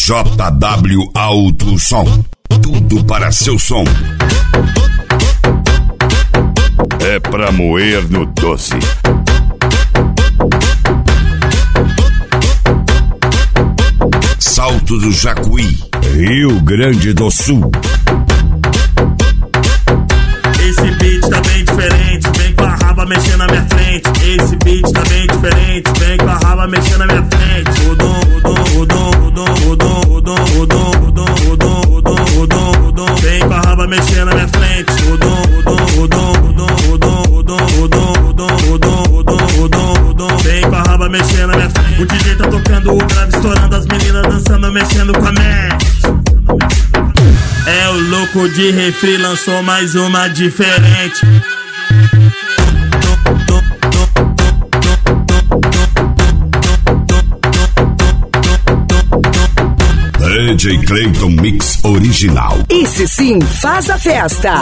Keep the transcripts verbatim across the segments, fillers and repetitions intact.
J W Alto Som, tudo para seu som. É pra moer no doce. Salto do Jacuí, Rio Grande do Sul. Esse beat tá bem diferente, vem com a raba mexendo na minha frente. Esse beat tá bem diferente, vem com a raba mexendo na minha frente. Rodom, rodom, rodom, rodom, rodom, rodom, rodom, rodom, rodom, rodom, rodom, vem com a raba mexendo na minha frente. Rodom, rodom, rodom, rodom, rodom, rodom, rodom, rodom, rodom, rodom, rodom, vem com a raba mexendo na minha frente. O D J tá tocando o grave, estourando, as meninas dançando, mexendo com a mente. É o louco de refri, lançou mais uma diferente. D J Clayton Mix original. Esse sim faz a festa.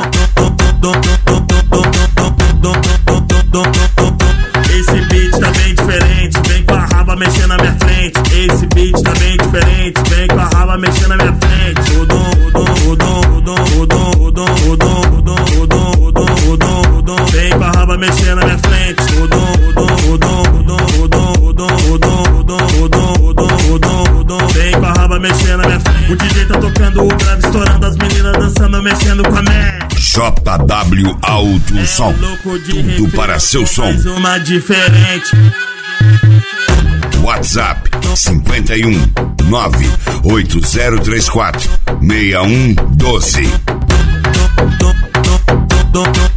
Esse beat tá bem diferente, vem com a raba mexendo na minha frente. Esse beat tá bem diferente, vem com a raba mexendo na minha frente. Rodom, rodom, rodom, rodom, rodom, rodom, rodom, rodom, rodom, rodom, rodom, vem com a raba mexendo na minha frente. Rodom, rodom, rodom, rodom, rodom, rodom, rodom, rodom, rodom, rodom, rodom, vem com a raba mexendo na minha frente. O D J tá tocando o grave, estourando, as meninas dançando, mexendo com a mente. J W Alto Som, tudo para seu som. Mais uma diferente. WhatsApp cinco um nove oito zero três quatro seis um um doze.